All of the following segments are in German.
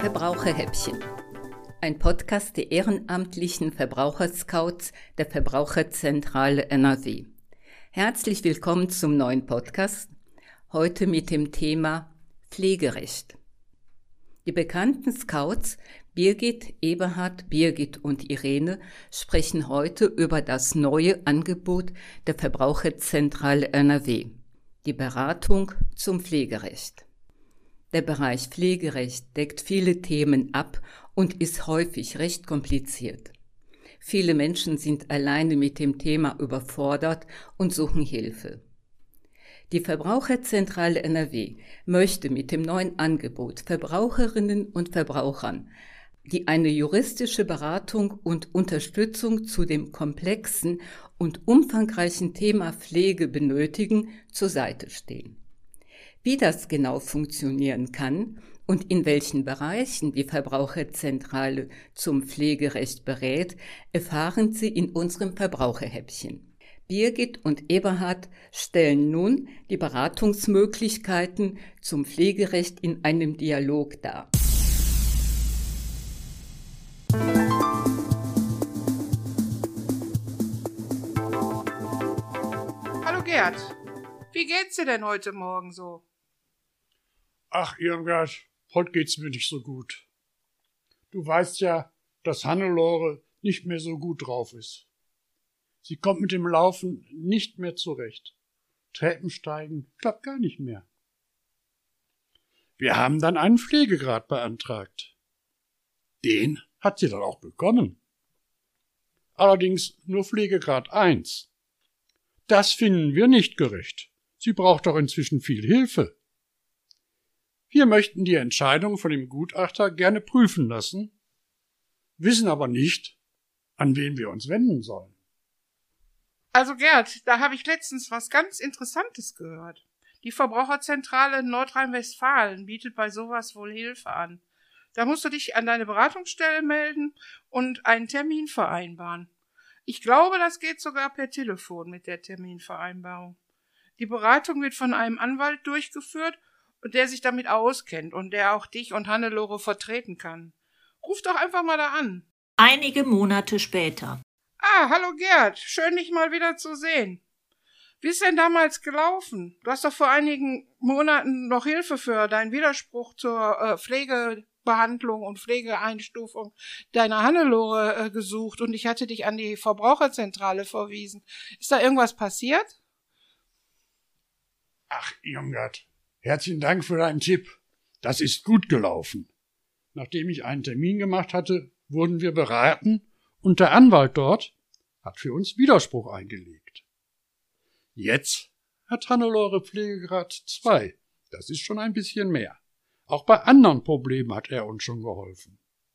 Verbraucherhäppchen. Ein Podcast der ehrenamtlichen Verbraucherscouts der Verbraucherzentrale NRW. Herzlich willkommen zum neuen Podcast, heute mit dem Thema Pflegerecht. Die bekannten Scouts Birgit, Eberhard, Birgit und Irene sprechen heute über das neue Angebot der Verbraucherzentrale NRW, die Beratung zum Pflegerecht. Der Bereich Pflegerecht deckt viele Themen ab und ist häufig recht kompliziert. Viele Menschen sind alleine mit dem Thema überfordert und suchen Hilfe. Die Verbraucherzentrale NRW möchte mit dem neuen Angebot Verbraucherinnen und Verbrauchern, die eine juristische Beratung und Unterstützung zu dem komplexen und umfangreichen Thema Pflege benötigen, zur Seite stehen. Wie das genau funktionieren kann und in welchen Bereichen die Verbraucherzentrale zum Pflegerecht berät, erfahren Sie in unserem Verbraucherhäppchen. Birgit und Eberhard stellen nun die Beratungsmöglichkeiten zum Pflegerecht in einem Dialog dar. Hallo Gerd, wie geht's dir denn heute Morgen so? Ach, Irmgard, heute geht's mir nicht so gut. Du weißt ja, dass Hannelore nicht mehr so gut drauf ist. Sie kommt mit dem Laufen nicht mehr zurecht. Treppensteigen klappt gar nicht mehr. Wir haben dann einen Pflegegrad beantragt. Den hat sie dann auch bekommen. Allerdings nur Pflegegrad 1. Das finden wir nicht gerecht. Sie braucht doch inzwischen viel Hilfe. Wir möchten die Entscheidung von dem Gutachter gerne prüfen lassen, wissen aber nicht, an wen wir uns wenden sollen. Also Gerd, da habe ich letztens was ganz Interessantes gehört. Die Verbraucherzentrale in Nordrhein-Westfalen bietet bei sowas wohl Hilfe an. Da musst du dich an deine Beratungsstelle melden und einen Termin vereinbaren. Ich glaube, das geht sogar per Telefon mit der Terminvereinbarung. Die Beratung wird von einem Anwalt durchgeführt und der sich damit auskennt und der auch dich und Hannelore vertreten kann. Ruf doch einfach mal da an. Einige Monate später. Hallo Gerd, schön dich mal wieder zu sehen. Wie ist denn damals gelaufen? Du hast doch vor einigen Monaten noch Hilfe für deinen Widerspruch zur Pflegebehandlung und Pflegeeinstufung deiner Hannelore gesucht und ich hatte dich an die Verbraucherzentrale verwiesen. Ist da irgendwas passiert? Ach, Irmgard, herzlichen Dank für deinen Tipp. Das ist gut gelaufen. Nachdem ich einen Termin gemacht hatte, wurden wir beraten und der Anwalt dort hat für uns Widerspruch eingelegt. Jetzt hat Hannelore Pflegegrad 2. Das ist schon ein bisschen mehr. Auch bei anderen Problemen hat er uns schon geholfen.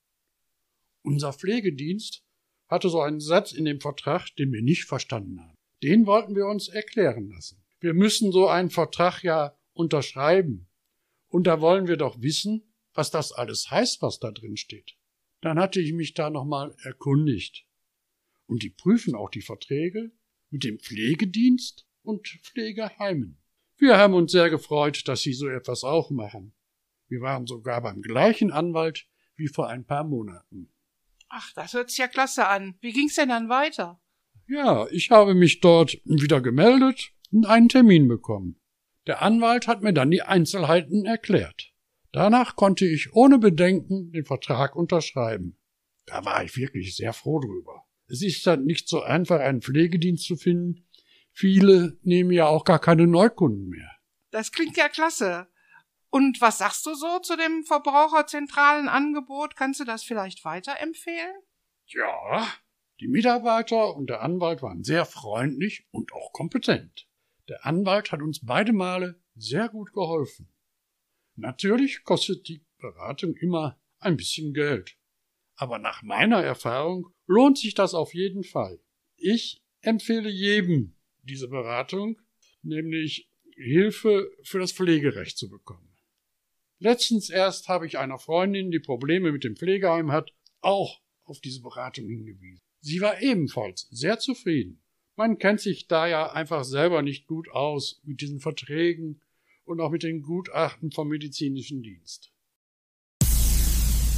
Unser Pflegedienst hatte so einen Satz in dem Vertrag, den wir nicht verstanden haben. Den wollten wir uns erklären lassen. Wir müssen so einen Vertrag ja unterschreiben. Und da wollen wir doch wissen, was das alles heißt, was da drin steht. Dann hatte ich mich da nochmal erkundigt. Und die prüfen auch die Verträge mit dem Pflegedienst und Pflegeheimen. Wir haben uns sehr gefreut, dass sie so etwas auch machen. Wir waren sogar beim gleichen Anwalt wie vor ein paar Monaten. Ach, das hört sich ja klasse an. Wie ging's denn dann weiter? Ja, ich habe mich dort wieder gemeldet und einen Termin bekommen. Der Anwalt hat mir dann die Einzelheiten erklärt. Danach konnte ich ohne Bedenken den Vertrag unterschreiben. Da war ich wirklich sehr froh drüber. Es ist dann nicht so einfach, einen Pflegedienst zu finden. Viele nehmen ja auch gar keine Neukunden mehr. Das klingt ja klasse. Und was sagst du so zu dem verbraucherzentralen Angebot? Kannst du das vielleicht weiterempfehlen? Ja, die Mitarbeiter und der Anwalt waren sehr freundlich und auch kompetent. Der Anwalt hat uns beide Male sehr gut geholfen. Natürlich kostet die Beratung immer ein bisschen Geld. Aber nach meiner Erfahrung lohnt sich das auf jeden Fall. Ich empfehle jedem diese Beratung, nämlich Hilfe für das Pflegerecht zu bekommen. Letztens erst habe ich einer Freundin, die Probleme mit dem Pflegeheim hat, auch auf diese Beratung hingewiesen. Sie war ebenfalls sehr zufrieden. Man kennt sich da ja einfach selber nicht gut aus mit diesen Verträgen und auch mit den Gutachten vom medizinischen Dienst.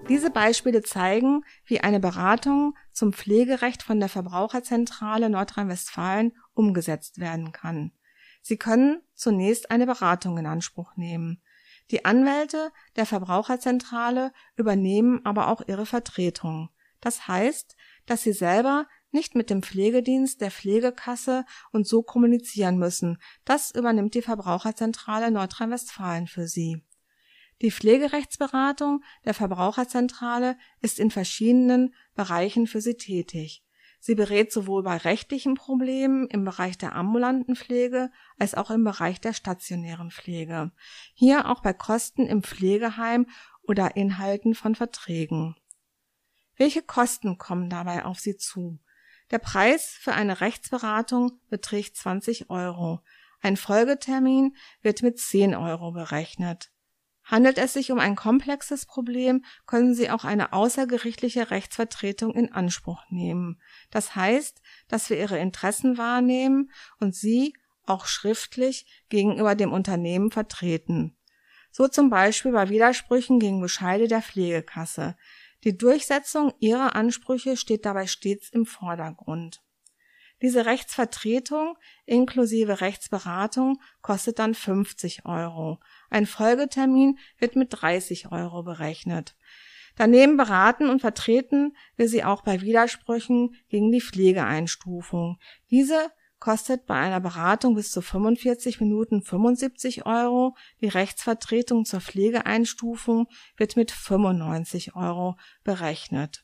Diese Beispiele zeigen, wie eine Beratung zum Pflegerecht von der Verbraucherzentrale Nordrhein-Westfalen umgesetzt werden kann. Sie können zunächst eine Beratung in Anspruch nehmen. Die Anwälte der Verbraucherzentrale übernehmen aber auch ihre Vertretung. Das heißt, dass sie selber nicht mit dem Pflegedienst der Pflegekasse und so kommunizieren müssen. Das übernimmt die Verbraucherzentrale Nordrhein-Westfalen für sie. Die Pflegerechtsberatung der Verbraucherzentrale ist in verschiedenen Bereichen für sie tätig. Sie berät sowohl bei rechtlichen Problemen im Bereich der ambulanten Pflege als auch im Bereich der stationären Pflege. Hier auch bei Kosten im Pflegeheim oder Inhalten von Verträgen. Welche Kosten kommen dabei auf Sie zu? Der Preis für eine Rechtsberatung beträgt 20 €. Ein Folgetermin wird mit 10 € berechnet. Handelt es sich um ein komplexes Problem, können Sie auch eine außergerichtliche Rechtsvertretung in Anspruch nehmen. Das heißt, dass wir Ihre Interessen wahrnehmen und Sie auch schriftlich gegenüber dem Unternehmen vertreten. So zum Beispiel bei Widersprüchen gegen Bescheide der Pflegekasse. Die Durchsetzung Ihrer Ansprüche steht dabei stets im Vordergrund. Diese Rechtsvertretung inklusive Rechtsberatung kostet dann 50 €. Ein Folgetermin wird mit 30 € berechnet. Daneben beraten und vertreten wir Sie auch bei Widersprüchen gegen die Pflegeeinstufung. Diese kostet bei einer Beratung bis zu 45 Minuten 75 €. Die Rechtsvertretung zur Pflegeeinstufung wird mit 95 € berechnet.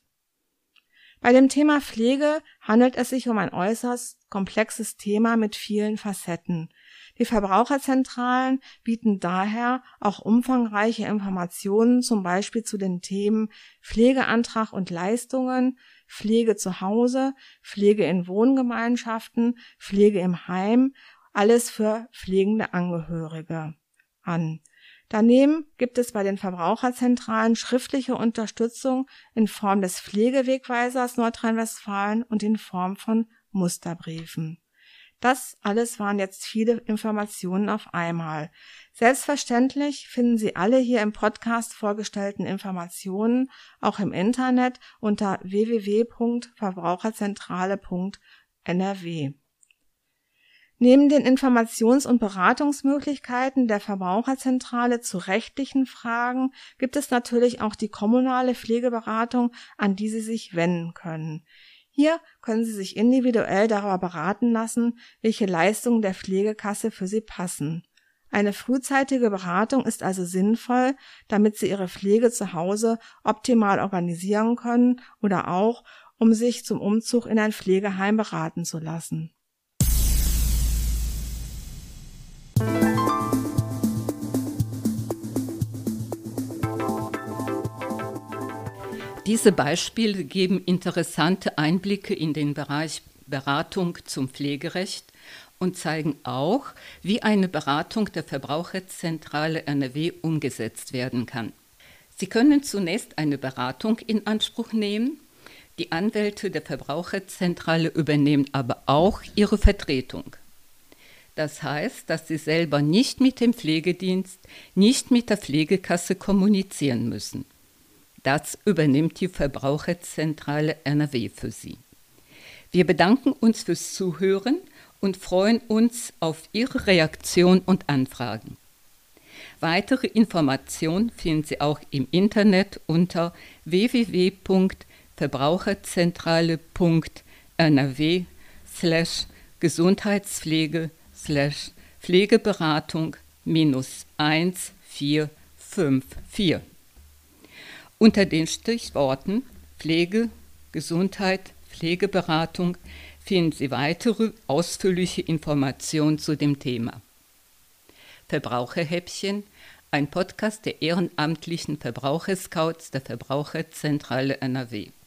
Bei dem Thema Pflege handelt es sich um ein äußerst komplexes Thema mit vielen Facetten. Die Verbraucherzentralen bieten daher auch umfangreiche Informationen, zum Beispiel zu den Themen Pflegeantrag und Leistungen, Pflege zu Hause, Pflege in Wohngemeinschaften, Pflege im Heim, alles für pflegende Angehörige an. Daneben gibt es bei den Verbraucherzentralen schriftliche Unterstützung in Form des Pflegewegweisers Nordrhein-Westfalen und in Form von Musterbriefen. Das alles waren jetzt viele Informationen auf einmal. Selbstverständlich finden Sie alle hier im Podcast vorgestellten Informationen auch im Internet unter www.verbraucherzentrale.nrw. Neben den Informations- und Beratungsmöglichkeiten der Verbraucherzentrale zu rechtlichen Fragen gibt es natürlich auch die kommunale Pflegeberatung, an die Sie sich wenden können. Hier können Sie sich individuell darüber beraten lassen, welche Leistungen der Pflegekasse für Sie passen. Eine frühzeitige Beratung ist also sinnvoll, damit Sie Ihre Pflege zu Hause optimal organisieren können oder auch, um sich zum Umzug in ein Pflegeheim beraten zu lassen. Diese Beispiele geben interessante Einblicke in den Bereich Beratung zum Pflegerecht und zeigen auch, wie eine Beratung der Verbraucherzentrale NRW umgesetzt werden kann. Sie können zunächst eine Beratung in Anspruch nehmen. Die Anwälte der Verbraucherzentrale übernehmen aber auch ihre Vertretung. Das heißt, dass Sie selber nicht mit dem Pflegedienst, nicht mit der Pflegekasse kommunizieren müssen. Das übernimmt die Verbraucherzentrale NRW für Sie. Wir bedanken uns fürs Zuhören und freuen uns auf Ihre Reaktion und Anfragen. Weitere Informationen finden Sie auch im Internet unter www.verbraucherzentrale.nrw/Pflegeberatung-1454. Unter den Stichworten Pflege, Gesundheit, Pflegeberatung finden Sie weitere ausführliche Informationen zu dem Thema. Verbraucherhäppchen, ein Podcast der ehrenamtlichen Verbraucherscouts der Verbraucherzentrale NRW.